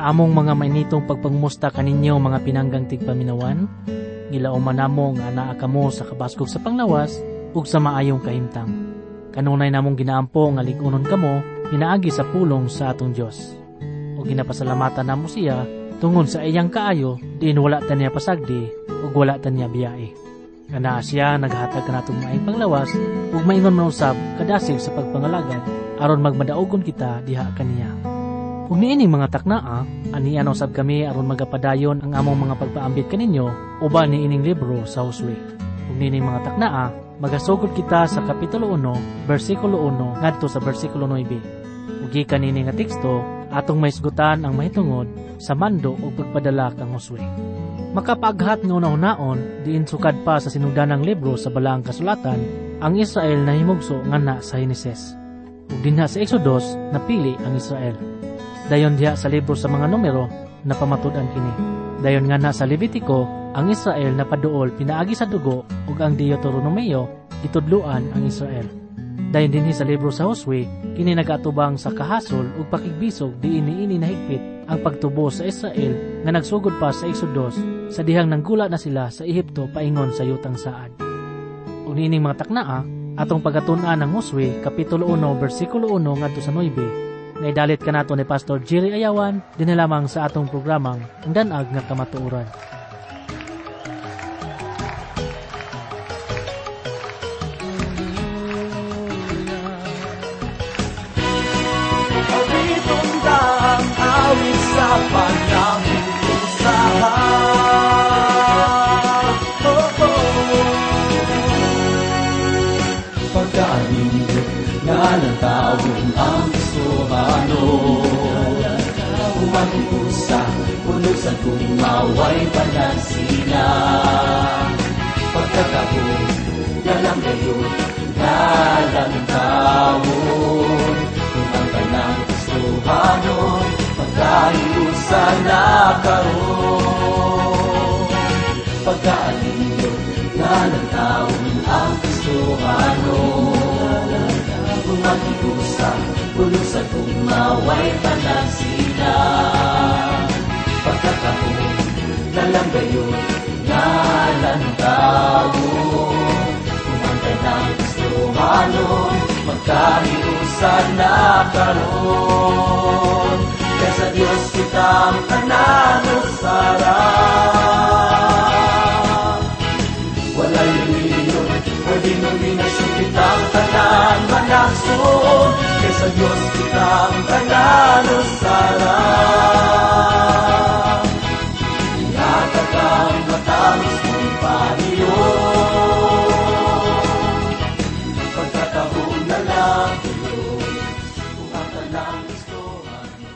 Sa among mga mainitong pagpangmusta kaninyo mga pinanggang tigpaminawan, gilauman namo nga anaa kamo sa kabaskog sa panglawas ug sa maayong kahimtang. Kanunay namong ginaampo nga lig-unon kamo hinaagi sa pulong sa atong Dios. Ug ginapasalamatan namo siya tungod sa iyang kaayo diin wala ta niya pasagdi ug wala ta niya biyae. Kana siya naghatag kanatong maayong panglawas ug maingon man usab kadasig sa pagpangalagad aron magmadaogon kita diha kaniya. Ug niining mga taknaa, anian usab kami aron magapadayon ang among mga pagpaambit kaninyo uban niining libro sa Josue. Ug niining mga taknaa, magasugod kita sa kapitulo 1, bersikulo 1 ngadto sa bersikulo 9. Ug gikan niining nga teksto atong mahisgutan ang mahitungod sa mando ug pagpadala kang Josue. Makapaghat nga una-unaon diin sukad pa sa sinugdanang libro sa balaang kasulatan ang Israel na himugso nganna sa Heneses. Ug dinha sa Exodus napili ang Israel. Dayon diha sa libro sa mga numero na pamatud-an kini. Dayon nga na sa Levitico, ang Israel na paduol pinaagi sa dugo ug ang Deuteronomio itudluan ang Israel. Dayon dinhi sa libro sa Josue, kini nagatubang sa kahasol ug pakigbisog diin niini nahigpit ang pagtubo sa Israel nga nagsugod pa sa Exodus sa dihang nanggula na sila sa Ehipto paingon sa yutang saad. Ug niining mga taknaa atong pagatun-an ng Josue kapitulo 1 bersikulo 1 ngadto sa 9. Naidalit ka nato ni Pastor Jerry Ayawan din lamang sa atong programang ang danag nga kamatuoran. Awitong daang awit sa panangusahan. Pagkalimot nga ng taong ang umagusa, pulusan kung maway panansina. Pagkakabog, dalang gayon, dalang taon. Kung ang kanang gustuhanon, pagkahiusan na karon. Pagkaalingod, dalang taon ang gustuhanon. Umagusa, pulusan kung maway panansina. Pagkakahon, dalang gayon, dalang taon. Kumantay ng gustuhanon, magkahiusan na karon. Kaya sa Diyos kitang kananusarang. Walay lumiyon, pwedeng luminasyon kitang kanan manakson. Kaya sa Diyos kitang kananusarang. Ihatag ang matamis mong paniyon. Pagkatahong na lang yun, kung ang kanang gusto mo.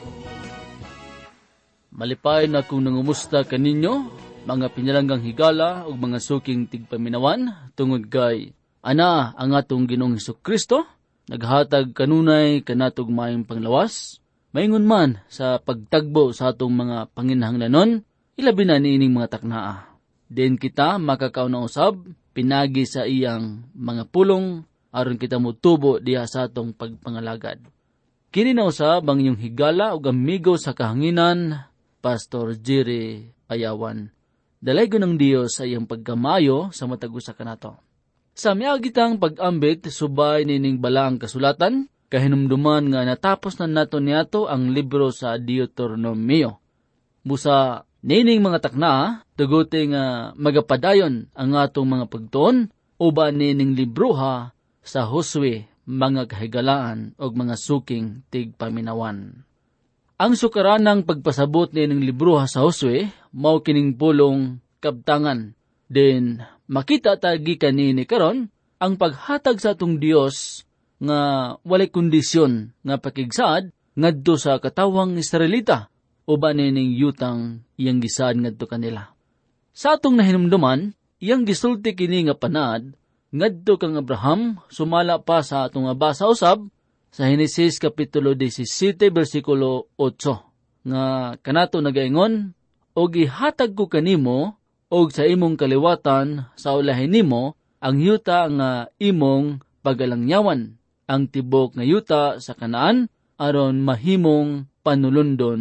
Malipay na kung nangumusta kaninyo, mga pinalanggang higala o mga suking tigpaminawan, tungod kay ana ang atong Ginoong Hesukristo, naghatag kanunay kanatog maayong panglawas, maingon man sa pagtagbo sa atong mga panginahanglanon, ilabi na niining mga taknaa. Din kita makakauna usab, pinagi sa iyang mga pulong, aron kita mutubo diha sa atong pagpangalagad. Kini na usab ang inyong higala o amigo sa kahanginan, Pastor Jerry Ayawan. Dalay ko ng Diyos sa iyang pagkamayo sa matagusa kanato. Sa miagitang pag-ambit, subay nining balaang kasulatan, kahinumduman nga natapos na nato niyato ang libro sa Deuteronomio. Busa nining mga takna, tuguti nga magapadayon ang atong mga pagtuon, uba nining libroha sa Josue, mga kahigalaan o mga suking tigpaminawan. Ang sukaranang pagpasabot nining libroha sa Josue, mao kining pulong kabtangan. Then makita tagi kanini karon ang paghatag sa atong Dios nga walay kondisyon nga pakigsaad ngadto sa katawang Israelita uban nining yutang iyang gisaad ngadto kanila. Sa atong nahinumduman, iyang gisulti kini nga panad ngadto kang Abraham sumala pa sa atong basa usab sa Henesis kapitulo 17 bersikulo 8 nga kanato nagaingon, og ihatag ko kanimo og sa imong kaliwatan sa ulahin nimo ang yuta nga imong pagalangyawan, ang tibok nga yuta sa Kanaan aron mahimong panulundon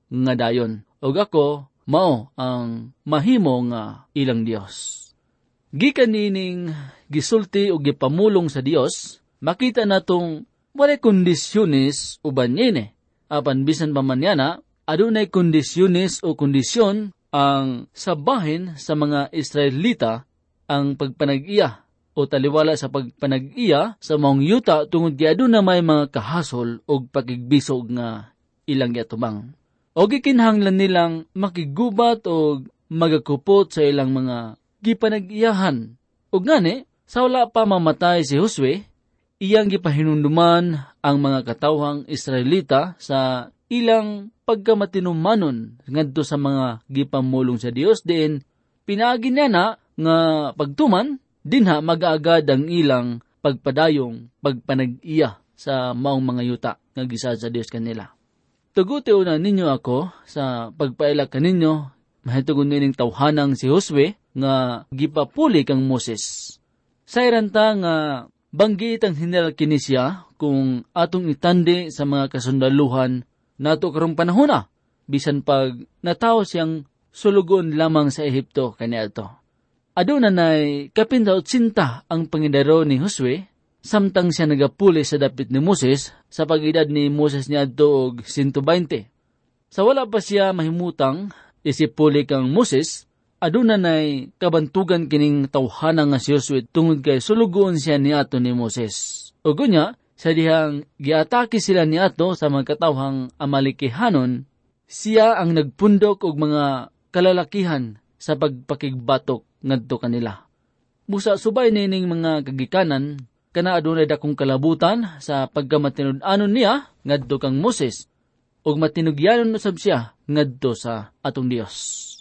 nga dayon. Og ako, mao ang mahimo nga ilang Dios. Gikan nining gisulti o gipamulong sa Dios, makita natong walay kondisyones uban niini. Apan bisan pa man yana, adunay kondisyones o kondisyon ang sabahin sa mga Israelita ang pagpanag-iya o taliwala sa pagpanag-iya sa maong yuta tungod kay aduna may mga kahasol o pakigbisog nga ilang yatubang. O gikinahanglan nilang makigubat o magakupot sa ilang mga gipanag-iyahan. O gani, sa wala pa mamatay si Josue, iyang gipahinunduman ang mga katawhang Israelita sa ilang pagkamatinumanon ngadto sa mga gipamulong sa Dios, din pinaagi niya na nga pagtuman dinha mag-aagad ang ilang pagpadayong pagpanag-iya sa maong mga yuta nga gisad sa Dios kanila. Tuguti una ninyo ako sa pagpaila kaninyo mahitugon nining tawhanang si Josue nga gipapuli kang Moses. Sayranta nga banggit ang General kini siya kung atong itandi sa mga kasundaluhan nato karong panahona, bisan pag natawo siyang sulugon lamang sa Ehipto kaniadto. Aduna nay kapintaw tsinta ang pangidaro ni Josue, samtang siya nagapuli sa dapit ni Moses sa pag-edad ni Moses niadto og 120. Sa wala pa siya mahimutang isipuli kang Moses, aduna nay kabantugan kining tawhana nga si Josue tungod kay sulugon siya niadto ni Moses. O gunya, sa dihang giatake sila niadto sa mga katawhang Amalekehanon, siya ang nagpundok og mga kalalakihan sa pagpakigbatok ngadto kanila. Busa subay nining mga kagikanan kana adunay dakong kalabutan sa pagkamatinud-anon niya ngadto kang Moses ug matinugyanon usab siya ngadto sa atong Dios.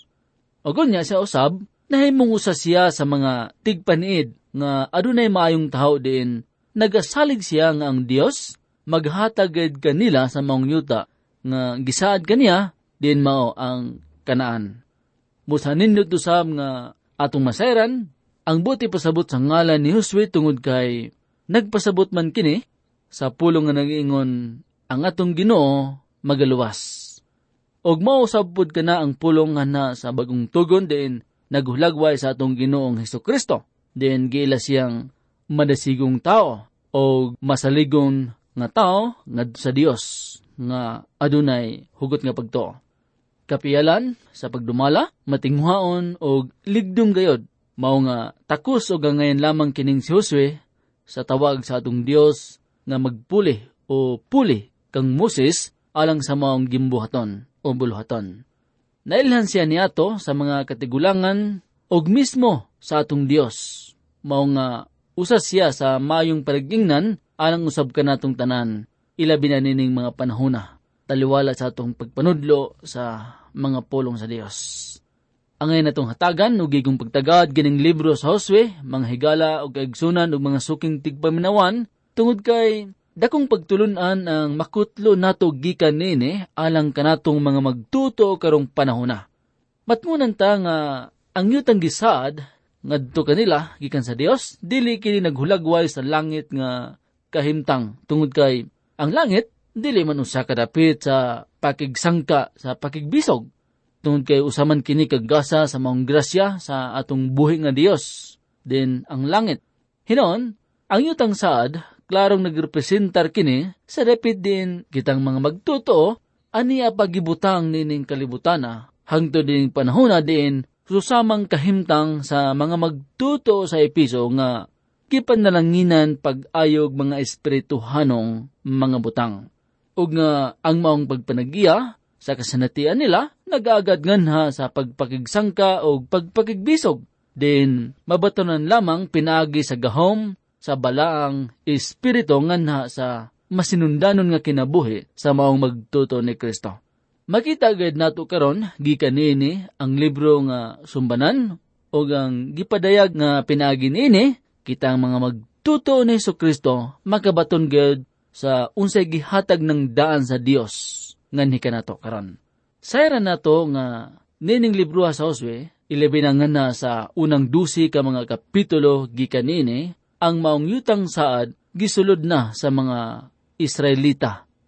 O gunya siya usab nahimong usa siya sa mga tigpaniid nga adunay maayong tawo diin nagasalig siya nga ang Dios maghatagid kanila sa maong yuta nga gisaad kaniya din mao ang Kanaan. Busa nindot usab nga atong masayran ang buti pasabot sa ngalan ni Josue tungod kay nagpasabot man kini sa pulong nga nag-ingon ang atong Ginoo magaluwas. Og mao usab pud kana ang pulong nga na sa bagong tugon din naghulagway sa atong Ginoong Hesukristo. Din giila siyang madasigong tao o masaligon nga tao ngadto sa Dios nga adunay hugot nga pagtuo. Kapiyalan sa pagdumala, matinghuaon o ligdong gayod, mao nga takos o gangayan lamang kining si Josue sa tawag sa atong Dios nga magpuli o puli kang Moses alang sa maong gimbuhaton o buluhaton. Nailhan siya niato sa mga katigulangan og mismo sa atong Dios, mao nga usa siya sa mayong panagingnan alang usab kanatong tanan, ilabi na nining mga panahona, taliwala sa atong pagpanudlo sa mga pulong sa Dios. Angay natong hatagan ug gigong pagtagad gining libro sa Josue, mga higala ug kaigsunan ug mga suking tigpaminawan tungod kay dakong pagtulunan ang makutlo nato gikan nini alang kanatong mga magtuto karong panahona. Matmunan ta nga ang yutang gisaad ngadto kanila gikan sa Dios, dili kini naghulagway sa langit nga kahimtang tungod kay ang langit dili man usa kadapit sa pakigsangka sa pakigbisog. Tungod kay usaman kini kagasa sa maong grasya sa atong buhi nga Dios. Then ang langit. Hinon, ang yutang saad, klarong nagrepresentar kini sa dapit din kitang mga magtuto, aniya pagibutang nining kalibutana, hangtod din panahona din susamang kahimtang sa mga magtuto sa Episo nga kipanalanginan pag-ayog mga espirituhanong mga butang. Ug nga ang maong pagpanag-iya sa kasanatian nila nag-aagad nganha sa pagpakigsangka o pagpakigbisog. Din mabatonan lamang pinaagi sa gahom sa balaang espiritu nganha sa masinundanon nga kinabuhi sa maong magtuto ni Kristo. Makita agad nato karon gikan niini ang libro nga sumbanan o ang gipadayag nga pinaagi niini kitang mga magtuto ni Jesucristo makabaton gid sa unsay gihatag ng daan sa Dios nganhi kanato karon. Sayra nato nga nining libro sa Josue ilabi na nga sa unang 12 ka mga kapitulo gikan niini ang maong yutang saad gisulod na sa mga Israelita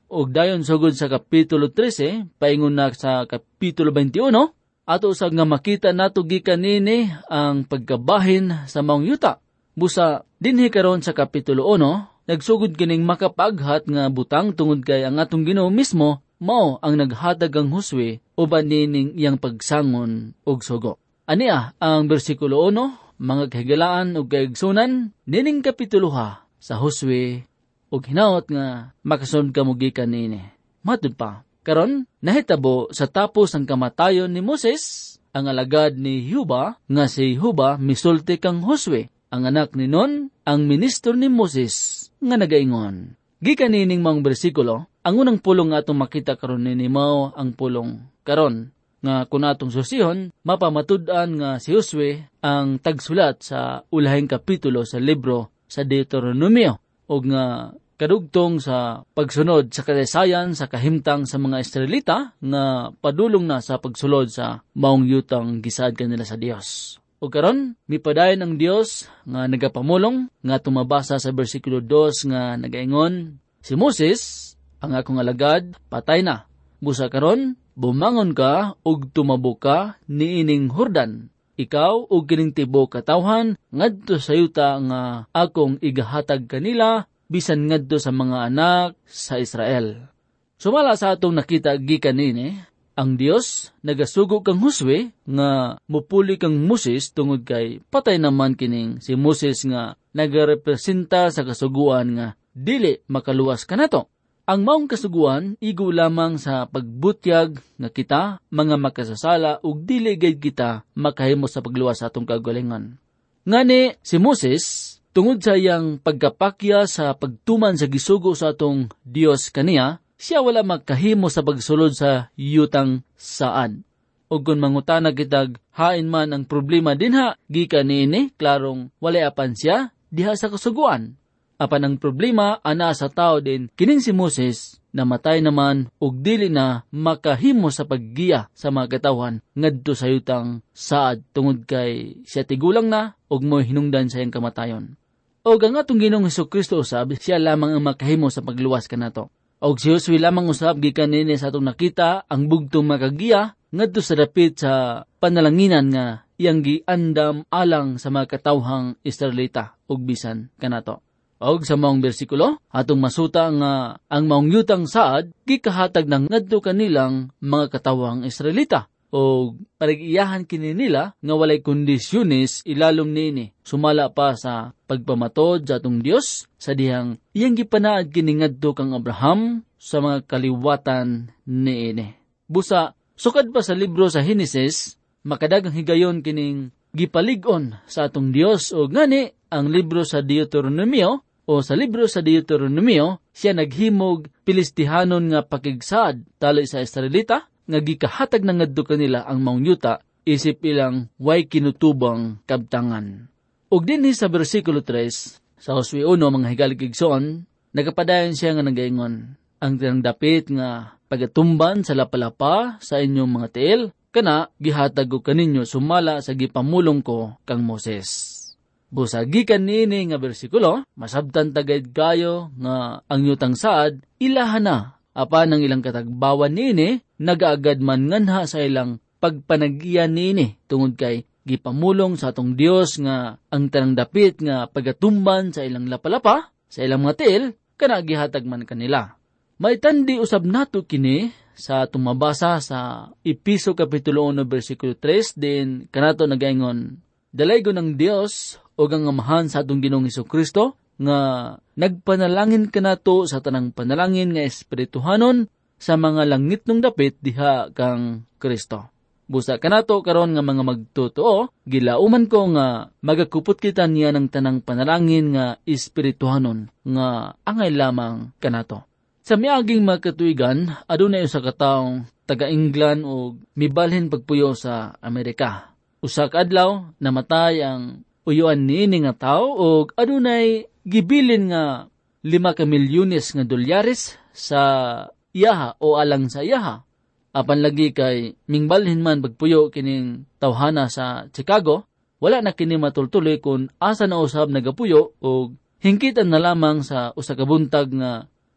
og dayon sugod sa Kapitulo 13, paingon na sa Kapitulo 21, ato usab nga makita nato gikan nini ang pagkabahin sa maong yuta. Busa, dinhi karon sa Kapitulo 1, nagsugod kining makapaghat nga butang tungod kay ang atong Ginoo mismo mao ang naghatag ang huswe uban nining iyang pagsangon og sugo. Ania ang bersikulo 1, mga kahigalaan ug kaigsunan nining Kapitulo 2 sa huswe ug hinaot nga makasunod ka mo gikan nini. Matud pa, karon nahitabo sa tapos ang kamatayon ni Moses, ang alagad ni Huba nga si Huba misulti kang huswe. Ang anak ni Nun, ang ministro ni Moses, nga nagaingon. Gikan nining mga bersikulo, ang unang pulong nga atong makita karon nini mao ang pulong karon, nga kung atong susihon, mapamatud-an nga si Josue ang tagsulat sa ulahing kapitulo sa libro sa Deuteronomio, o nga kadugtong sa pagsunod sa kasaysayan sa kahimtang sa mga Israelita, nga padulong na sa pagsulod sa maong yutang gisaad kanila sa Dios. O karon, mipadayon ang Dios nga nagapamulong nga tumabasa sa bersikulo 2 nga nagaingon, si Moses, ang akong alagad, patay na. Busa karon, bumangon ka ug tumabo ka niining Jordan. Ikaw ug kining tibuok katawhan ngadto sa yuta nga akong igahatag kanila bisan ngadto sa mga anak sa Israel. Sumala sa atong nakita gikan nini, ang Dios nagasugo kang Josue nga mupuli kang Moses tungod kay patay naman kining si Moses nga nagarepresenta sa kasuguan nga dili makaluwas kanato. Ang maong kasuguan igo lamang sa pagbutyag nga kita mga makasasala ug dili gayud kita makahimo sa pagluwas sa atong kagalingon. Ngani si Moses tungod sa iyang pagkapakya sa pagtuman sa gisugo sa atong Dios kaniya, siya wala makahimo sa pagsulod sa yutang saad. O kung mangutana kitag hain man ang problema dinha, gikan niini, klarong wala apan siya diha sa kasuguan. Apan ang problema ana sa tao din kining si Moses, namatay naman ug dili na makahimo sa paggiya sa mga katawhan ngadto sa yutang saad tungod kay siya tigulang na ug mo hinungdan sa iyang kamatayon. O ang atong Ginoong Hesukristo usab, siya lamang ang makahimo sa pagluwas kanato. Og si Josue lamang usab gikan nini sa atong nakita ang bugtong makagiya ngadto sa dapit sa panalanginan nga iyang giandam alang sa mga katawhang Israelita ug bisan kanato. Og sa maong bersikulo atong masuta nga ang maong yutang saad gikahatag ng ngadto kanilang mga katawhang Israelita o parigiyahan kini nila nga walay kondisyones ilalom nini sumala pa sa pagpamatod sa atong Dios sa dihang iyang gipanaad kini ngadto kang Abraham sa mga kaliwatan niini. Busa sukad pa sa libro sa Henesis makadagang higayon kining gipalig-on sa atong Dios o ngani ang libro sa Deuteronomio o sa libro sa Deuteronomio siya naghimog Pilistihanon nga pakigsaad tali sa Israelita nga gikahatag na ngadto kanila ang maong yuta isip ilang way kinutubang kabtangan. Ug dinhi sa bersikulo 3 sa Josue 1 mga higalig-igsoon, nagapadayon siya nga nagaingon, ang tinang dapit nga pagatumban sa lapalapa sa inyong mga tiil, kana gihatag ko kaninyo sumala sa gipamulong ko kang Moses. Busa gikan niini nga bersikulo, masabtan tagayd kayo nga ang yutang saad ilahan na. Apan ang ilang katagbawan niini, nagaagad man nganha sa ilang pagpanaggiyan niini, tungod kay gipamulong sa atong Dios nga ang tanang dapit nga pagatumban sa ilang lapalapa, sa ilang mga tiil, kana gihatag man kanila. May tandi usab nato kini sa tumabasa sa Episo Kapitulo 1 versikulo 3, din kanato nagaingon, dalaygon ng Dios o ang amahan sa atong Ginoong Hesukristo, nga nagpanalangin kanato sa tanang panalangin nga espirituhanon sa mga langit ng dapit diha kang Kristo. Busa kanato karon nga mga magtotoo, gilauman ko nga magakupot kita niya ng tanang panalangin nga espirituhanon nga angay lamang kanato. Sa miaging magkatuigan, adunay usa ka taong taga-England o mibalhin pagpuyo sa Amerika. Usa ka adlaw namatay ang uyuan niini nga tawo og adunay gibilin nga 5 milyones nga dolyares sa iyaha o alang sa iyaha. Apan lagi kay mingbalhin man pagpuyo kining tawhana sa Chicago, wala na kini matultuloy kung asa na usab nagapuyo o hingkitan na lamang sa usa ka buntag nga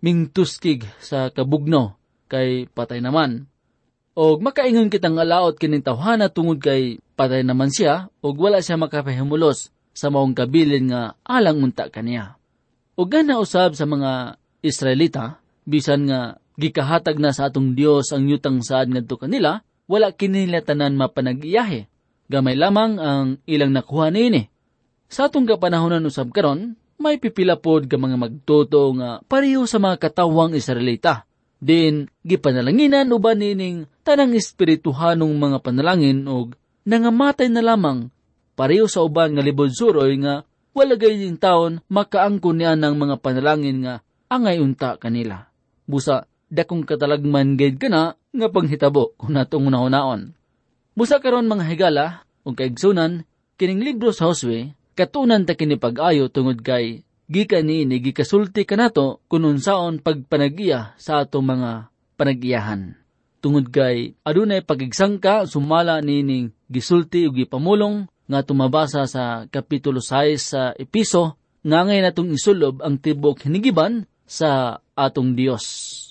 mingtuskig sa kabugno kay patay naman. Og makaingon kitang alaot kining tawhana tungod kay patay naman siya og wala siya makapahimulos sa maong kabilin nga alang unta kaniya. Og gana usab sa mga Israelita, bisan nga gikahatag na sa atong Dios ang yutang saad ngadto kanila, wala kinila tanan mapanag-iyahe. Gamay lamang ang ilang nakuha niini. Sa atong kapanahonan usab karon, may pipila pod ka mga magtuto nga pareho sa mga katawang Israelita. Din gipanalanginan uban nining tanang espirituhanong mga panalangin og nangamatay na lamang pareho sa uban nga libod suroy nga wala gayong taon makaangkon niya ng mga panalangin nga angay unta kanila. Busa dakong katalagman gayud kana nga panghitabo kung natong unaon. Busa karon mga higala ug kaigsunan kining libro sa Josue katunan ta kini pag-ayo tungod kay gikan niini gikasulti kanato kun unsaon pagpanag-iya sa atong mga panag-iyahan. Tungod kay adunay pagigsangka sumala nining gisulti ug gipamulong nga tumabasa sa kapitulo 6 sa Episo nga ngay natong isulob ang tibok hinigiban sa atong Dios.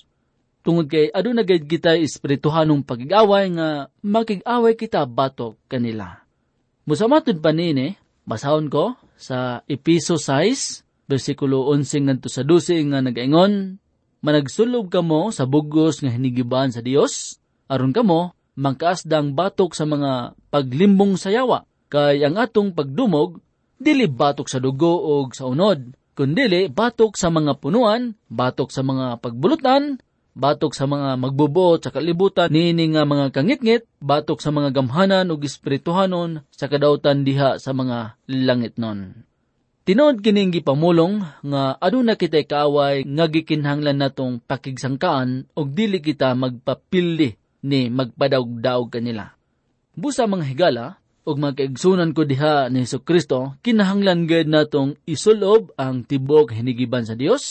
Tungod kay aduna gayud kita espirituhanong pagig-away nga makig-away kita batok kanila. Musamatod pa niini, basahon ko sa Episo 6 versikulo 11 ngadto sa 12 nga nagaingon, managsulob kamo sa bugos nga hinigiban sa Dios, aron kamo mangkaasdang batok sa mga paglimbong sayawa, kay ang atong pagdumog dili batok sa dugo o sa unod, kundili batok sa mga punuan, batok sa mga pagbulutan, batok sa mga magbubuot sa kalibutan niini nga mga kangitngit, batok sa mga gamhanan ug espirituhanon sa kadautan diha sa mga langitnon. Tinuod kining gipamulong nga aduna kitay kaaway nga gikinahanglan natong pakigsangkaan og dili kita magpapildi ni magpadaog-daog kanila. Busa mga higala og mga kaigsunan ko diha ni Jesucristo, kinahanglan gayud natong isulob ang tibok hinigiban sa Dios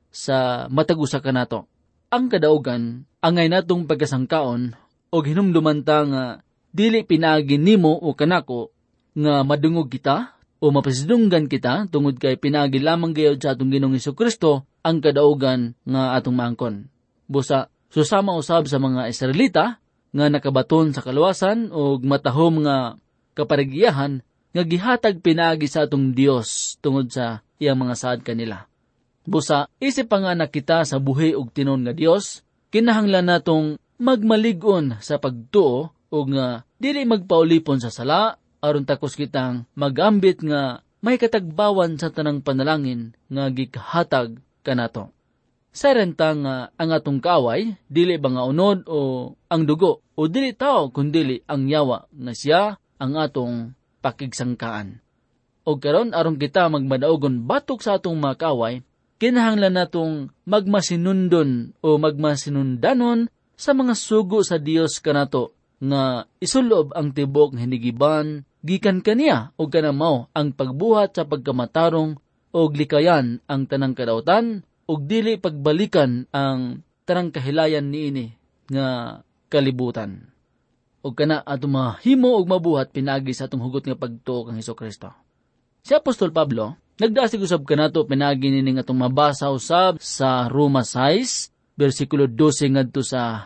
sa matag-usa kanato. Ang kadaugan angay natong pagkasangkaon og hinumduman ta nga dili pinaagi nimo o kanako nga madungog kita o mapasidunggan kita tungod kay pinaagi lamang gayud sa atong Ginoong Jesucristo ang kadaugan nga atong maangkon. Busa susama usab sa mga Israelita nga nakabaton sa kaluwasan o matahom nga kaparagiyahan nga gihatag pinaagi sa atong Dios tungod sa iyang mga saad kanila. Busa isip pa nga nakita sa buhi ug tinon nga Dios, kinahanglan natong magmalig-on sa pagtuo ug nga dili magpaulipon sa sala aron takos kitang magambit nga may katagbawan sa tanang panalangin nga gikahatag kanato. Sa renta nga ang atong kaaway, dili ba nga unod o ang dugo o dili tao kundili ang yawa nga siya ang atong pakigsangkaan. O karon aron kita magmadaogon batok sa atong mga kaaway, kinahanglan natong magmasinundon o magmasinundanon sa mga sugo sa Dios kanato nga isulob ang tibok hinigiban gikan kaniya o kanamaw ang pagbuhat sa pagkamatarong o likayan ang tanang kadautan o dili pagbalikan ang tanang kahilayan niini nga kalibutan. O kana atong mahimo og mabuhat pinagi sa atong hugot nga pagtuo kang Hesukristo. Si Apostol Pablo nagdasig usab kanato pinagi nining atong mabasa usab sa Roma 6 bersikulo 12 ngadto sa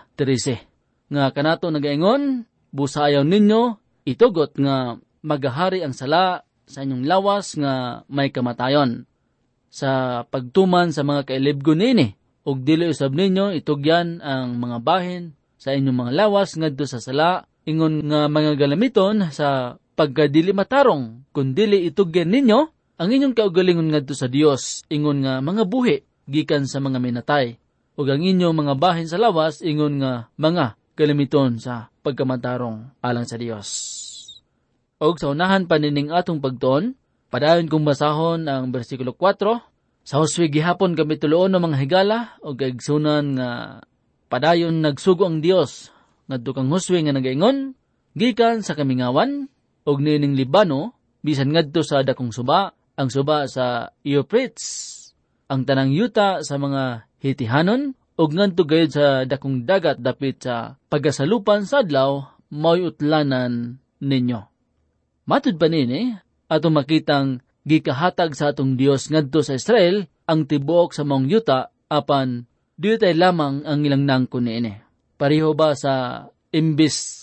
13 nga kanato nagaingon, busayaw ninyo itugot nga magahari ang sala sa inyong lawas nga may kamatayon sa pagtuman sa mga kailibgon nini ug dili usab ninyo itugyan ang mga bahin sa inyong mga lawas ngadto sa sala ingon nga mga galamiton sa pagkadili matarong kundili itugyan ninyo ang inyong kaugalingon ngadto sa Dios ingon nga mga buhi gikan sa mga minatay ug ang inyong mga bahin sa lawas ingon nga mga galamiton sa pagkamatarong alang sa Dios. Og sa unahan panining atong pagtuon, padayon kong basahon ang bersikulo 4. Sa Josue gihapon kami tuloon ng mga higala o kaigsunan nga padayon nagsugo ang Dios. Ngadto kang Josue nga nagaingon, gikan sa kamingawan og nining Libano, bisan ngadto sa dakong suba, ang suba sa Euphrates, ang tanang yuta sa mga Hitihanon, og ngadto gayud sa dakong dagat dapit sa pagasalupan sa adlaw, mao'y utlanan ninyo. Matud pa nini, atong makitang gikahatag sa atong Dios ngadto sa Israel ang tibuok sa maong yuta apan diyo tayo lamang ang ilang nangko niini. Pareho ba sa imbis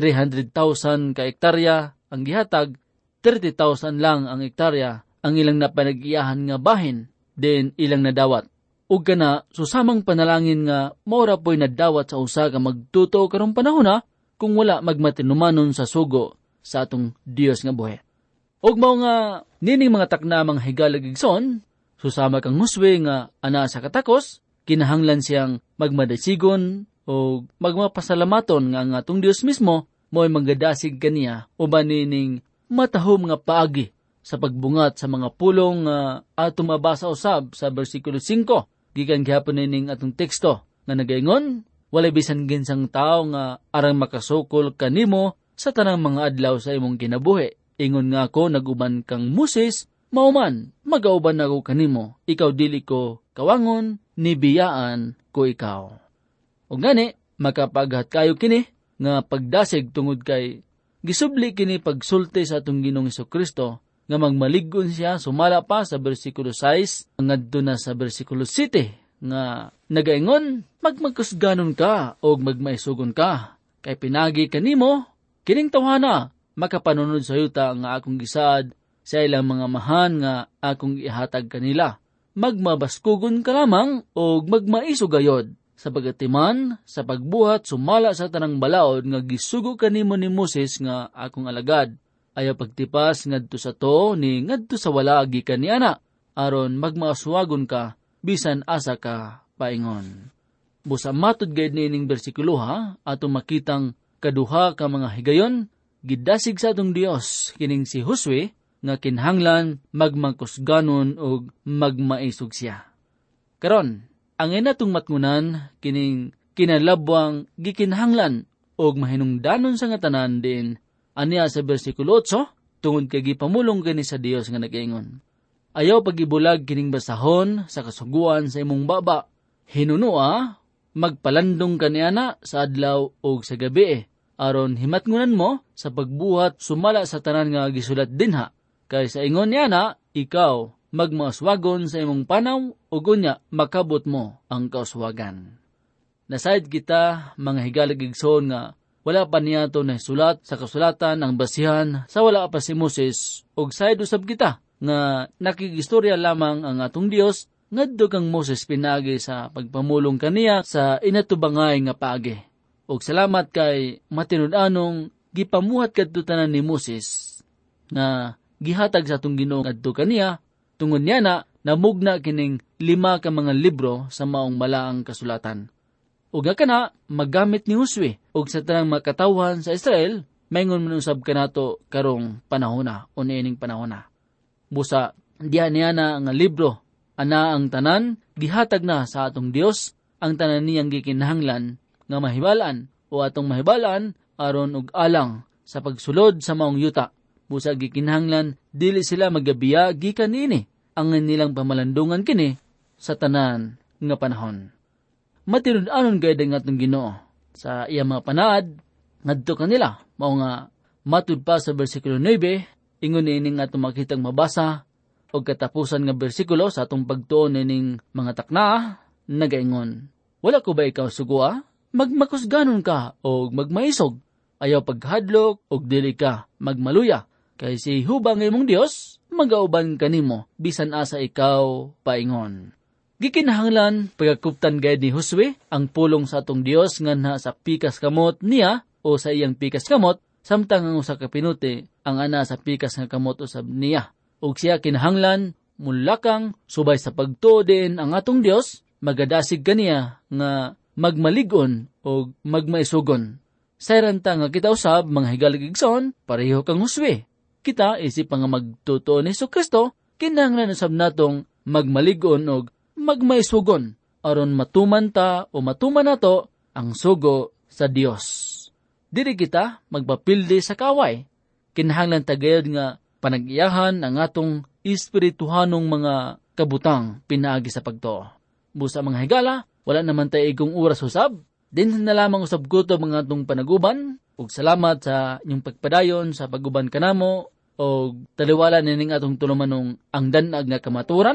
300,000 ka hektarya ang gihatag, 30,000 lang ang hektarya ang ilang napanag-iyahan nga bahin, din ilang nadawat. Ug kana susamang panalangin nga maura po'y nadawat sa usa ka magtuto karong panahon na kung wala magmatinumanon sa sugo sa atong Dios nga buhi. Ug mao nga nining mga taknamang higalagigson, susama kang Josue nga ana sa katakos, kinahanglan siyang magmadasigon o magmapasalamaton nga ang atong Dios mismo mo'y magdasig kaniya uban nining matahom nga paagi sa pagbungat sa mga pulong nga atong mabasa usab sa bersikulo 5 gikan gihapon nining atong teksto nga nagaingon, walay bisan ginsang tao nga arang makasukol kanimo sa tanang mga adlaw sa imong kinabuhi. Ingon nga ako naguban kang Moses, mauman magauban ako kanimo, ikaw dili ko kawangon, nibiyaan ko ikaw. O gani, makapaghat kayo kini, nga pagdasig tungod kay gisubli kini pagsulti sa atong Ginoong Hesukristo, nga magmalig-on siya, sumala pa sa bersikulo 6, ngadto na sa bersikulo 7, nga nagaingon, magkusganon ka o magmaisugon ka, kay pinagi kanimo, kining tawhana, makapanunod sa yuta nga akong gisaad sa ilang mga mahan nga akong ihatag kanila. Magmabaskugon ka lamang o magmaisugayod, sa pagatiman, sa pagbuhat, sumala sa tanang balaod nga gisugo kanimo ni Moses nga akong alagad. Ayaw pagtipas ngadto sa to ni ngadto sa wala gikan ni ana, aron magmaaswagon ka, bisan asa ka paingon. Busa matod gayud nining bersikulo ha, atong makitang kaduha ka mga higayon, gidasig sa atong Dios kining si Josue, nga kinhanglan magmangkusganon o magmaisog siya. Karon, ang inatong matngunan kining kinalabwang gikinhanglan og mahinungdanon sa nga tanan din aniya sa bersikulo 8 tungod kay gipamulong kini sa Dios nga nagaingon. Ayaw pagibulag kining basahon sa kasuguan sa imong baba. Hinunua magpalandong kaniana sa adlaw o sa gabi aron himatngunan mo sa pagbuhat sumala sa tanan nga gisulat dinha. Kay sa ingon niya na, ikaw magmauswagon sa imong panaw o gunya makabot mo ang kauswagan. Nasayad kita mga higalagigson nga wala pa niya to na sulat sa kasulatan ang basihan sa wala pa si Moses og sayad usab kita nga nakigistorya lamang ang atong Dios ngadto kang Moses pinagi sa pagpamulong kaniya sa inatubangay nga paagi. Og salamat kay matinud-anong gipamuhat kadto tanan ni Moses nga gihatag sa atong Ginoo ngadto kaniya. Tungod niya na, namugna kining 5 ka mga libro sa maong malaang kasulatan. Ug nga kana, maggamit ni Josue, ug sa tanang makatawhan sa Israel, mayngon man usab kanato karong panahona, o niining panahona. Busa, diyan niya na nga libro, ana ang tanan, gihatag na sa atong Dios, ang tanan niyang gikinahanglan, nga mahibalaan, o atong mahibalaan, aron ug alang, sa pagsulod sa maong yuta. Busa gikinahanglan, dili sila magabiya gikan ini, ang nilang pamalandungan kini sa tanan nga panahon. Matinud-anon gayud ang atong Ginoo sa iya mga panaad, ngadto kanila, mao nga matud pa sa bersikulo 9, ingon nining atong makitang mabasa, o katapusan nga bersikulo sa atong pagtuon nining mga takna, nagaingon, wala ko ba ikaw sugua? Magmakusganon ka o magmaisog, ayaw paghadlok o dili ka magmaluya. Kay si hubang imong Dios, magauban kanimo, bisan asa ikaw paingon. Gikinahanglan, pagkakuptan gayud ni Josue, ang pulong sa atong Dios nga na sa pikas kamot niya, o sa iyang pikas kamot, samtang ang usa ka pinuti, ang ana sa pikas nga kamot usab niya. Ug siya kinahanglan, mulakang, subay sa pagtuodin ang atong Dios, magadasig kaniya, nga magmaligon, o magmaisugon. Sayranta nga kita usab, mga higaligigson, pareho kang Josue. Kita isip nga magtutuo ni Hesukristo, kinahanglan usab natong magmaligon og magmaisugon aron matuman ta o matuman nato ang sugo sa Dios. Dili kita magpapildi sa kaway. Kinahanglan ta gayud nga panag-iyahan ang atong espirituhanong mga kabutang pinaagi sa pagtuo. Busa mga higala, wala naman tayo igong oras usab. Din na lamang usab kuto mga atong panaguban. Ug salamat sa inyong pagpadayon sa paguban kanamo o taliwala nining atong tulumanong ang danag nga kamaturan.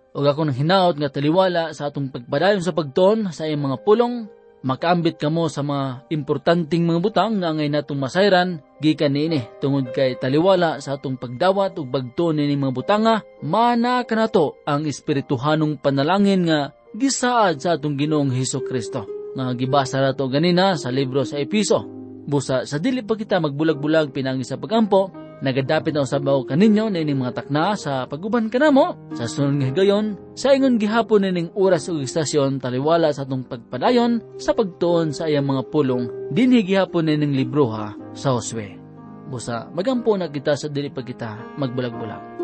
O ako nang hinaot nga taliwala sa atong pagpadayon sa pagtuon sa iyang mga pulong, makaambit kamo sa mga importanteng mga butang nga ngay natong masayran, gikan niini, tungod kay taliwala sa atong pagdawat ug pagtuon nining mga butanga, mana kanato ang espirituhanong panalangin nga gisaad sa atong Ginoong Hesukristo. Nga gibasa nato ganina sa libro sa Episo. Busa sa dili pa kita magbulag-bulag pinangi sa pagampo, nagadapit na usab ako kaninyo na ining mga takna sa paguban kanamo. Sa sunod nga higayon, sa ingon gihapon nining oras ug istasyon taliwala sa atong pagpadayon sa pagtuon sa iyang mga pulong dinhi gihapon nining libroha sa Josue. Busa magampo na kita sa dili pa kita magbulag-bulag.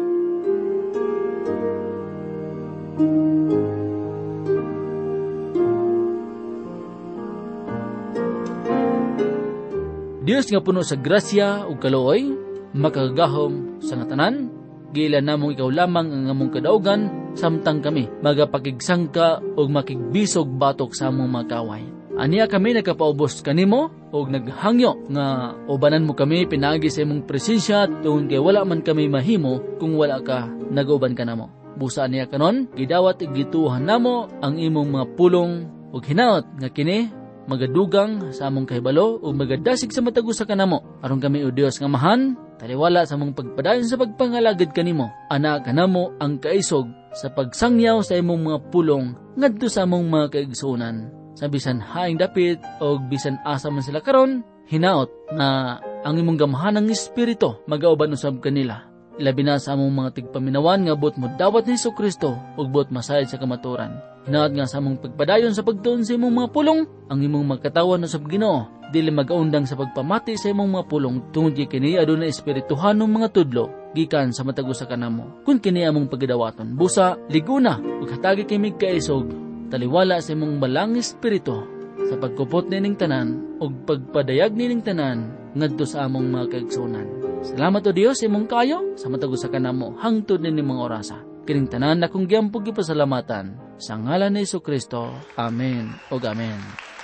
Dios nga puno sa grasya ug kaluoy, makagahom sa nga tanan, giilan namong ikaw lamang ang among kadaugan, samtang kami magapakigsangka ug makigbisog batok sa among mga kaway. Aniya kami nagkapaubos kanimo ug naghangyo nga ubanan mo kami pinagi sa imong presensya tungod kay wala man kami mahimo kung wala ka nagauban kanamo. Busa niya kanon, gidawat ug gituhan namo ang imong mga pulong ug hinaot nga kini magadugang sa among kahibalo ug magadasig sa matagos sa kanamo. Aron kami o Dios nga mahan, taliwala sa among pagpadayon sa pagpangalagad kanimo. Ana kanamo ang kaisog sa pagsangyaw sa imong mga pulong ngadto sa among mga kaigsuonan. Sa bisan haing dapit o bisan asa man sila karon, hinaot na ang imong gamahanang espiritu magauban usab kanila. Ilabi na sa among mga tigpaminawan nga buot mo dawat ni Hesukristo ug buot masayad sa kamaturan. Hinaot nga sa among pagpadayon sa pagtuon sa imong mga pulong, ang imong magkatawan usab Ginoo, dili magaundang sa pagpamati sa imong mga pulong tungod kini adunay espirituhanong mga tudlo gikan sa matagos sa kanamo. Kun kini among pagadawaton, busa liguna ug hatagi kay mig kaisog, taliwala sa imong balang espiritu sa pagkupot nining tanan ug pagpadayag nining tanan ngadto sa among mga kaigsuonan. Salamat o Dios imong kayo sa matagos sa kanamo hangtod nining mga orasa. Kining tanan na kong giampog ipasalamatan sa ngalan ni Hesukristo. Amen o amen.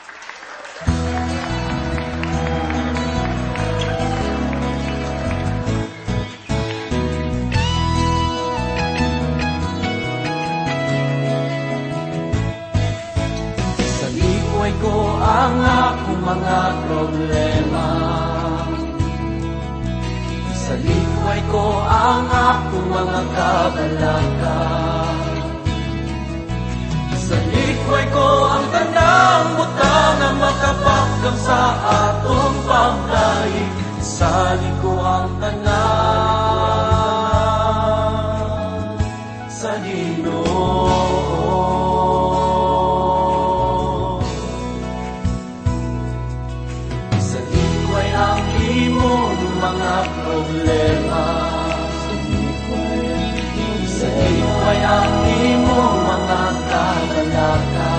Sa likoy ko ang akong mga problema, sa likoy ko ang akong mga kabalaka, sa likoy ko ang tanang butang na makapakam sa atong panglaig, sa liko ang tanan sa Ginoo. Sa likoy ang imong mga problema, sa likoy ang imong mga kagalaka,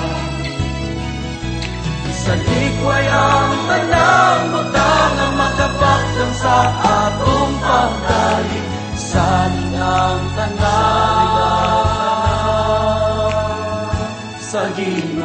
sa likoy ang tanang butang na makapakdang sa atong pagdalig, sa lingang tanan sa Ginoo.